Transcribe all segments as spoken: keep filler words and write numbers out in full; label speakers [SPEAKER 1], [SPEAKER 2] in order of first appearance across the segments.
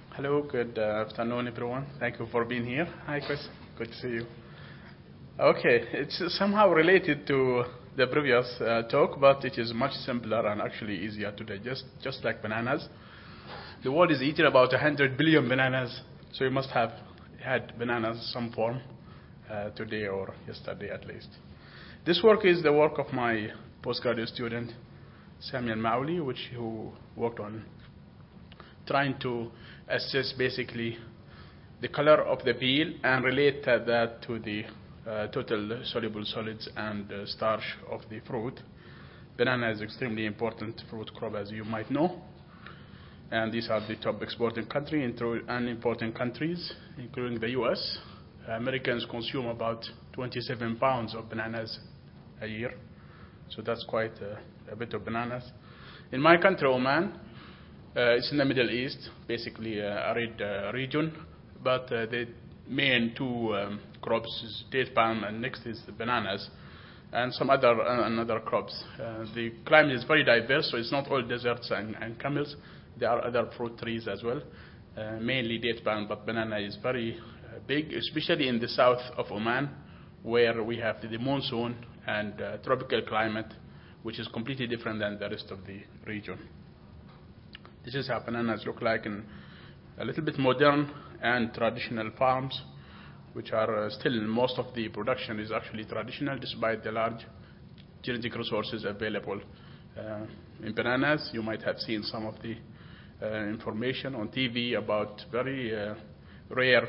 [SPEAKER 1] Hello, good uh, afternoon, everyone. Thank you for being here. Hi, Chris. Good to see you. Okay, it's somehow related to the previous uh, talk, but it is much simpler and actually easier to digest, just like bananas. The world is eating about one hundred billion bananas, so you must have had bananas in some form uh, today or yesterday at least. This work is the work of my postgraduate student, Samuel Mawli, which who worked on trying to assess basically the color of the peel and relate that to the uh, total soluble solids and uh, starch of the fruit. Banana is extremely important fruit crop, as you might know. And these are the top exporting countries and importing countries, including the U S. Americans consume about twenty-seven pounds of bananas a year, so that's quite a, a bit of bananas. In my country, Oman, uh, it's in the Middle East, basically a arid uh, region, but uh, the main two um, crops is date palm and next is the bananas, and some other uh, another crops. Uh, the climate is very diverse, so it's not all deserts and, and camels. There are other fruit trees as well, uh, mainly date palm, but banana is very uh, big, especially in the south of Oman, where we have the, the monsoon and uh, tropical climate, which is completely different than the rest of the region. This is how bananas look like in a little bit modern and traditional farms, which are uh, still most of the production is actually traditional, despite the large genetic resources available uh, in bananas. You might have seen some of the uh, information on T V about very uh, rare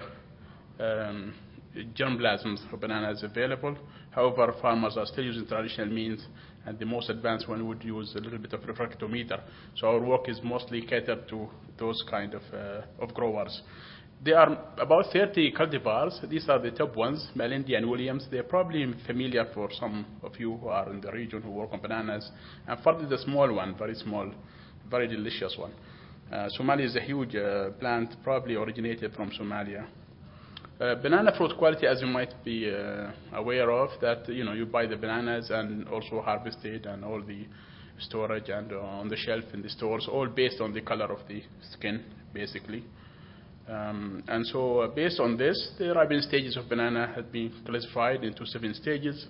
[SPEAKER 1] um, germplasms for bananas available. However, farmers are still using traditional means, and the most advanced one would use a little bit of refractometer. So our work is mostly catered to those kind of, uh, of growers. There are about thirty cultivars. These are the top ones, Malindi and Williams. They're probably familiar for some of you who are in the region who work on bananas. And Fard is the small one, very small, very delicious one. Uh, Somalia is a huge uh, plant, probably originated from Somalia. Uh, banana fruit quality, as you might be uh, aware of, that you know you buy the bananas and also harvested and all the storage and uh, on the shelf in the stores, all based on the color of the skin, basically. Um, and so uh, based on this, the ripening stages of banana have been classified into seven stages,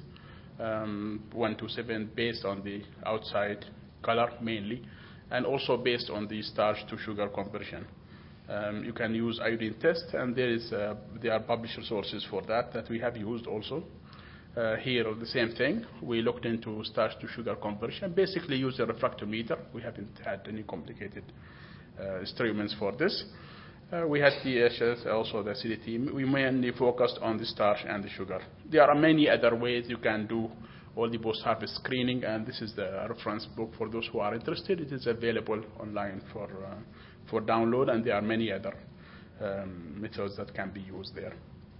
[SPEAKER 1] um, one to seven based on the outside color mainly, and also based on the starch to sugar conversion. Um, you can use iodine test, and there is uh, there are published resources for that that we have used also. Uh, here, the same thing. We looked into starch to sugar conversion. Basically, use a refractometer. We haven't had any complicated uh, instruments for this. Uh, we had the H S, also the C D T. We mainly focused on the starch and the sugar. There are many other ways you can do all the post-harvest screening, and this is the reference book for those who are interested. It is available online for uh, for download, and there are many other um, methods that can be used there.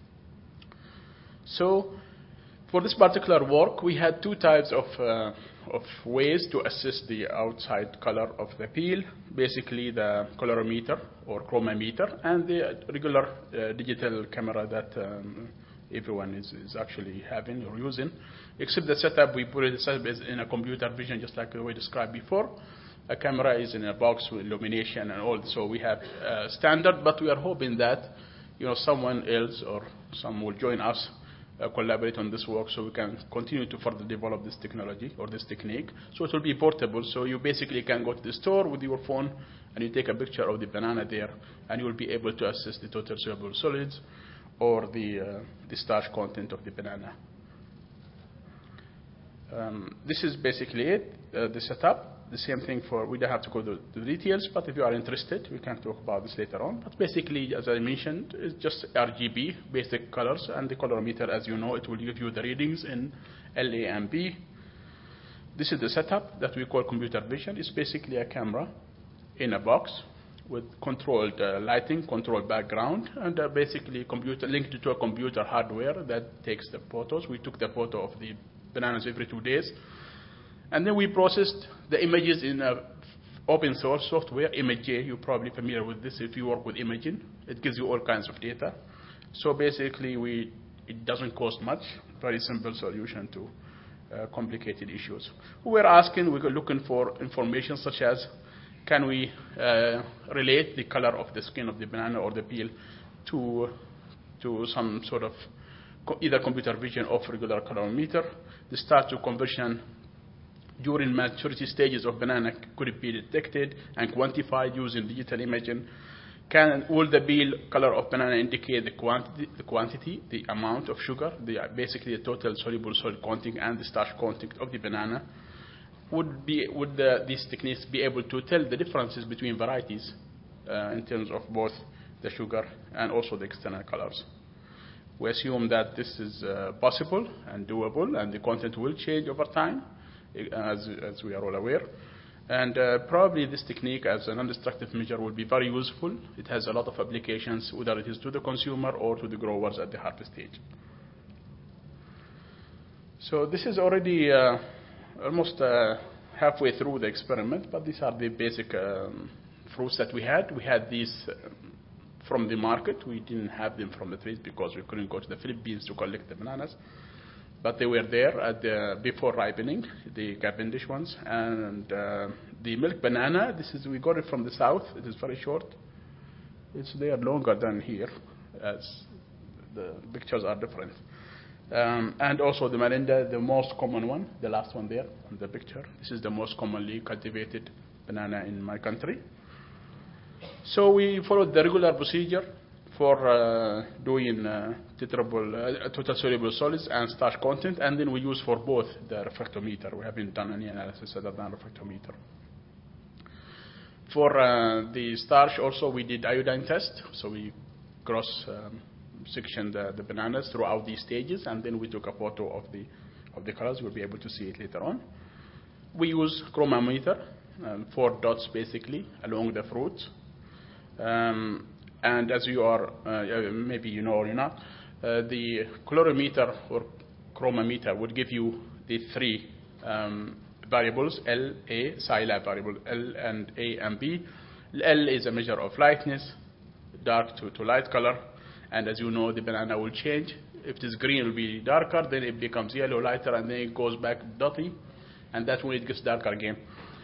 [SPEAKER 1] So for this particular work, we had two types of, uh, of ways to assess the outside color of the peel, basically the colorimeter or chromometer, and the regular uh, digital camera that um, everyone is, is actually having or using, except the setup we put it in a computer vision, just like we described before. A camera is in a box with illumination and all, so we have uh, standard, but we are hoping that you know someone else or some will join us, uh, collaborate on this work, so we can continue to further develop this technology or this technique. So it will be portable, so you basically can go to the store with your phone and you take a picture of the banana there, and you will be able to assess the total soluble solids or the, uh, the starch content of the banana. Um, this is basically it, uh, the setup. The same thing for, we don't have to go to the details, but if you are interested, we can talk about this later on. But basically, as I mentioned, it's just R G B, basic colors, and the colorimeter, as you know, it will give you the readings in L A and B. This is the setup that we call computer vision. It's basically a camera in a box with controlled uh, lighting, controlled background, and uh, basically computer linked to a computer hardware that takes the photos. We took the photo of the bananas every two days. And then we processed the images in a open source software, ImageJ. You're probably familiar with this if you work with imaging. It gives you all kinds of data. So basically, we, it doesn't cost much. Very simple solution to uh, complicated issues. We were asking, we were looking for information such as can we uh, relate the color of the skin of the banana or the peel to, to some sort of co either computer vision or regular colorimeter. The start to conversion during maturity stages of banana could be detected and quantified using digital imaging. Can, will the peel color of banana indicate the quantity, the, quantity, the amount of sugar, the, basically the total soluble salt content and the starch content of the banana? Would, be, would the, these techniques be able to tell the differences between varieties uh, in terms of both the sugar and also the external colors? We assume that this is uh, possible and doable, and the content will change over time, as, as we are all aware. And uh, probably this technique as a non-destructive measure will be very useful. It has a lot of applications, whether it is to the consumer or to the growers at the harvest stage. So this is already uh, almost uh, halfway through the experiment, but these are the basic um, fruits that we had. We had these uh, from the market. We didn't have them from the trees because we couldn't go to the Philippines to collect the bananas. But they were there at the, before ripening, the Cavendish ones. And uh, the milk banana, this is, we got it from the south. It is very short. It's there longer than here, as the pictures are different. Um, and also the Malinda, the most common one, the last one there on the picture. This is the most commonly cultivated banana in my country. So we followed the regular procedure for uh, doing uh, tetrable, uh, total soluble solids and starch content, and then we use for both the refractometer. We haven't done any analysis other than refractometer. For uh, the starch also we did iodine test, so we cross um, sectioned the, the bananas throughout these stages, and then we took a photo of the of the colors. We'll be able to see it later on. We use chromometer, um, four dots basically along the fruit. Um, And as you are, uh, maybe you know or you're not, uh, the colorimeter or chromometer would give you the three um, variables, L, A, Scilab variable, L and A and B. L is a measure of lightness, dark to, to light color, and as you know, the banana will change. If it is green, it will be darker, then it becomes yellow, lighter, and then it goes back dotty, and that's when it gets darker again.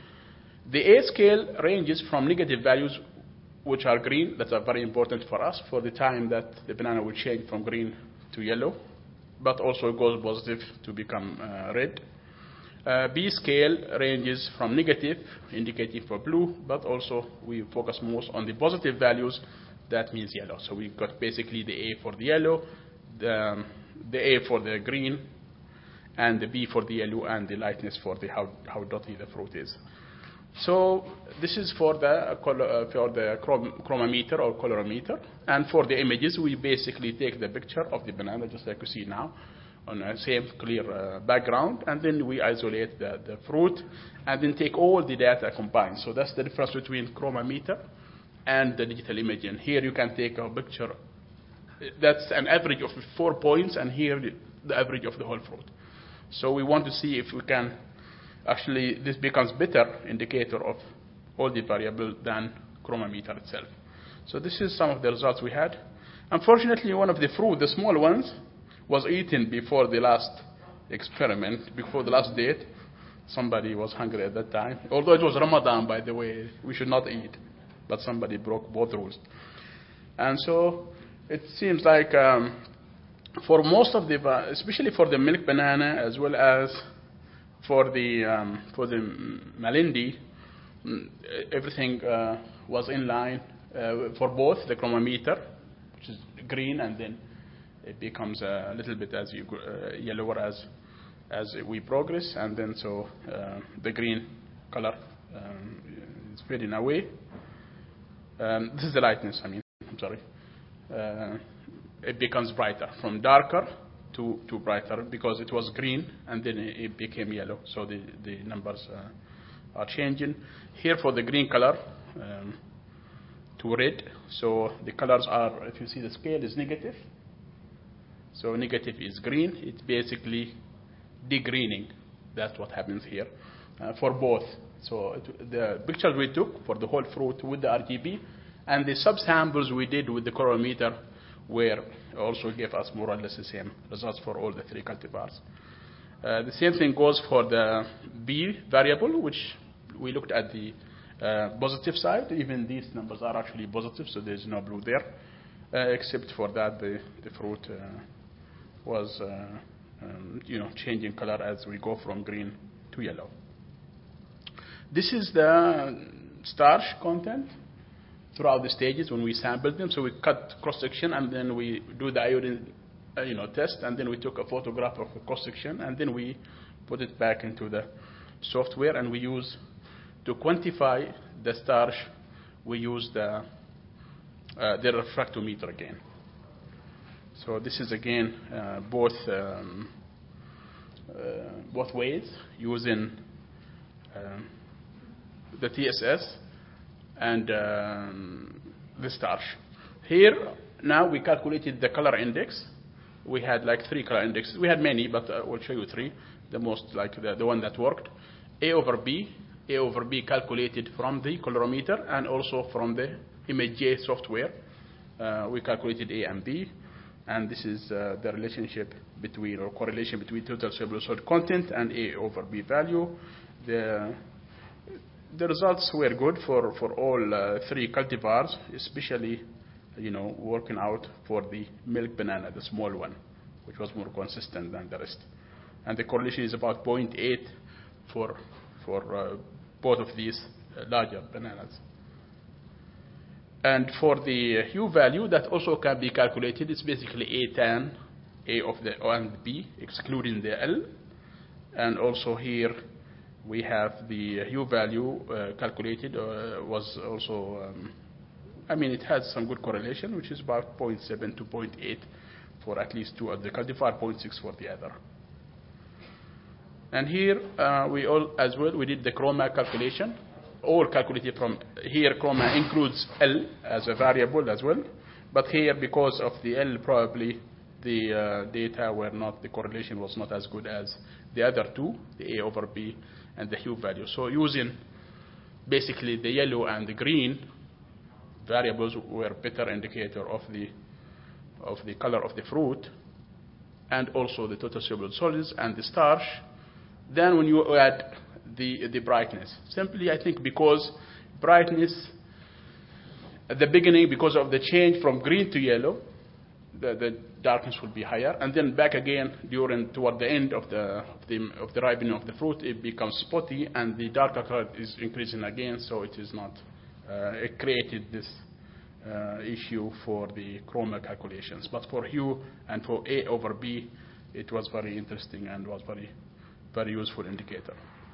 [SPEAKER 1] The A scale ranges from negative values, which are green, that are very important for us for the time that the banana will change from green to yellow, but also goes positive to become uh, red. Uh, B scale ranges from negative, indicating for blue, but also we focus most on the positive values, that means yellow. So we got basically the A for the yellow, the, um, the A for the green, and the B for the yellow, and the lightness for the how, how dotty the fruit is. So this is for the, uh, uh, for the chrom chromometer or colorimeter. And for the images, we basically take the picture of the banana, just like you see now, on a same clear uh, background, and then we isolate the, the fruit, and then take all the data combined. So that's the difference between chromometer and the digital imaging. Here you can take a picture. That's an average of four points, and here the average of the whole fruit. So we want to see if we can actually, this becomes better indicator of all the variables than chromometer itself. So this is some of the results we had. Unfortunately, one of the fruit, the small ones, was eaten before the last experiment, before the last date. Somebody was hungry at that time. Although it was Ramadan, by the way, we should not eat. But somebody broke both rules. And so it seems like um, for most of the, especially for the milk banana, as well as for the um, for the Malindi, everything uh, was in line uh, for both the chromometer, which is green, and then it becomes a little bit as you uh, yellower as as we progress, and then so uh, the green color um, is fading away. Um, this is the lightness. I mean, I'm sorry. Uh, it becomes brighter from darker to, to brighter because it was green and then it became yellow. So the, the numbers uh, are changing. Here for the green color um, to red. So the colors are, if you see the scale is negative. So negative is green. It's basically degreening. That's what happens here uh, for both. So it, the pictures we took for the whole fruit with the R G B and the subsamples we did with the colorimeter were also gave us more or less the same results for all the three cultivars. Uh, the same thing goes for the B variable, which we looked at the uh, positive side. Even these numbers are actually positive, so there's no blue there. Uh, except for that, the, the fruit uh, was uh, um, you know, changing color as we go from green to yellow. This is the starch content throughout the stages when we sampled them. So we cut cross-section, and then we do the iodine uh, you know, test, and then we took a photograph of the cross-section, and then we put it back into the software, and we use, to quantify the starch, we use the, uh, the refractometer again. So this is again uh, both um, uh, both ways, using um, the T S S and um, the starch. Here now we calculated the color index. We had like three color indexes. We had many, but uh, we'll show you three. The most like the, the one that worked. A over B. A over B calculated from the colorimeter and also from the ImageJ software. Uh, we calculated A and B. And this is uh, the relationship between, or correlation between total soluble solid content and A over B value. The, the results were good for, for all uh, three cultivars, especially, you know, working out for the milk banana, the small one, which was more consistent than the rest. And the correlation is about zero point eight for, for uh, both of these uh, larger bananas. And for the hue value, that also can be calculated. It's basically A tan, A of the O and B, excluding the L. And also here we have the hue value uh, calculated, uh, was also, um, I mean, it has some good correlation, which is about zero point seven to zero point eight for at least two of the cultivar, zero point six for the other. And here uh, we all, as well, we did the chroma calculation. All calculated from here. Chroma includes L as a variable as well, but here because of the L, probably the uh, data were not, the correlation was not as good as the other two, the A over B and the hue value. So using basically the yellow and the green variables were better indicator of the of the color of the fruit, and also the total soluble solids and the starch. Then when you add the, the brightness. Simply, I think because brightness, at the beginning, because of the change from green to yellow, the, the darkness will be higher. And then back again, during, toward the end of the, of the, of the ripening of the fruit, it becomes spotty, and the darker color is increasing again, so it is not, uh, it created this uh, issue for the chroma calculations. But for hue and for A over B, it was very interesting and was very, very useful indicator.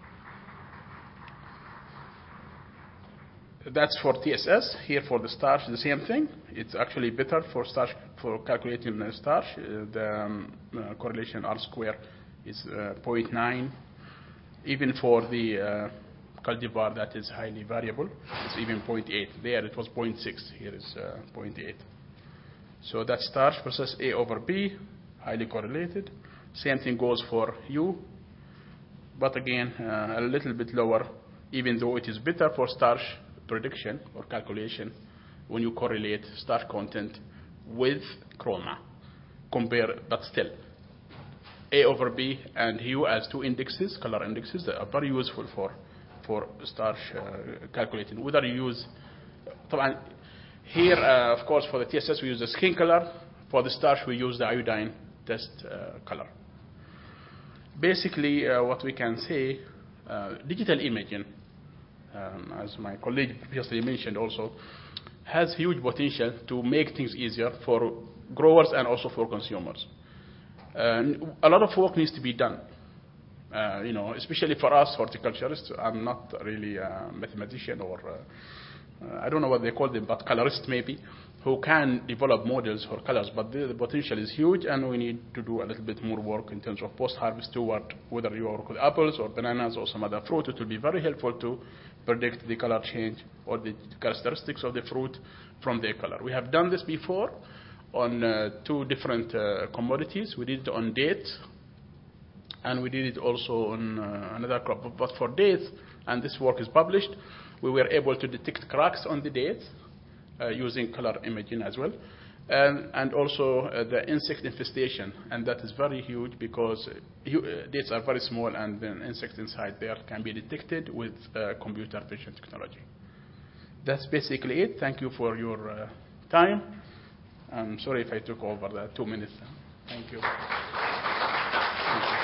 [SPEAKER 1] That's for T S S. Here for the starch, the same thing. It's actually better for starch, for calculating the starch. Uh, the um, uh, correlation R square is uh, zero point nine. Even for the uh, cultivar that is highly variable, it's even zero point eight. There it was zero point six. Here is uh, zero point eight. So that's starch versus A over B, highly correlated. Same thing goes for hue, but again uh, a little bit lower, even though it is better for starch prediction or calculation when you correlate starch content with chroma. Compare, but still, A over B and hue as two indexes, color indexes, that are very useful for for starch uh, calculating. Whether you use, here, uh, of course, for the T S S we use the skin color. For the starch we use the iodine test uh, color. Basically, uh, what we can say, uh, digital imaging, Um, as my colleague previously mentioned also, has huge potential to make things easier for growers and also for consumers. Uh, a lot of work needs to be done, uh, you know, especially for us horticulturists. I'm not really a mathematician or uh, uh, I don't know what they call them, but colorist maybe, who can develop models for colors, but the, the potential is huge, and we need to do a little bit more work in terms of post-harvest toward whether you work with apples or bananas or some other fruit. It will be very helpful to predict the color change or the characteristics of the fruit from their color. We have done this before on uh, two different uh, commodities. We did it on dates, and we did it also on uh, another crop. But for dates, and this work is published, we were able to detect cracks on the dates uh, using color imaging as well. And, and also uh, the insect infestation, and that is very huge because uh, hu- uh, dates are very small, and then insects inside there can be detected with uh, computer vision technology. That's basically it. Thank you for your uh, time. I'm sorry if I took over the two minutes. Thank you. Thank you.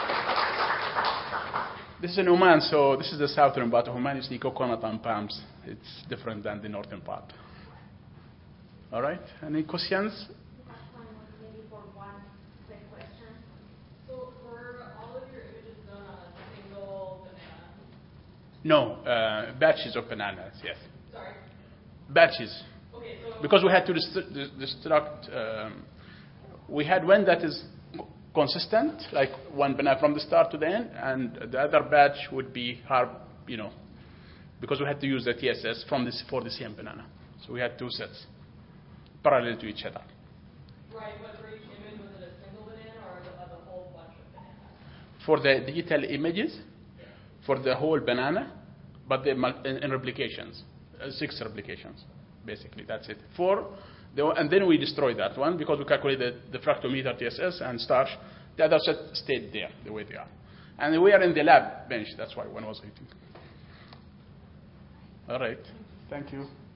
[SPEAKER 1] This is in Oman, so this is the southern part of Oman. You see coconut and palms. It's different than the northern part. All right. Any questions?
[SPEAKER 2] We have time maybe for one quick question. So were all of your images done on a single banana?
[SPEAKER 1] No, uh, batches of bananas, yes.
[SPEAKER 2] Sorry?
[SPEAKER 1] Batches.
[SPEAKER 2] Okay, so
[SPEAKER 1] Because we had to dist- destruct, um, we had one that is consistent, like one banana from the start to the end, and the other batch would be hard, you know, because we had to use the T S S from this for the same banana. So we had two sets parallel to each other.
[SPEAKER 2] right, but for each image, was it a single banana or was it a whole bunch of bananas?
[SPEAKER 1] For the digital images, for the whole banana, but the mul- in, in replications, uh, six replications, basically. That's it. Four, the, and then we destroyed that one because we calculated the fractometer T S S and starch. The other set stayed there the way they are. And we are in the lab bench. That's why one was eating. All right. Thank you.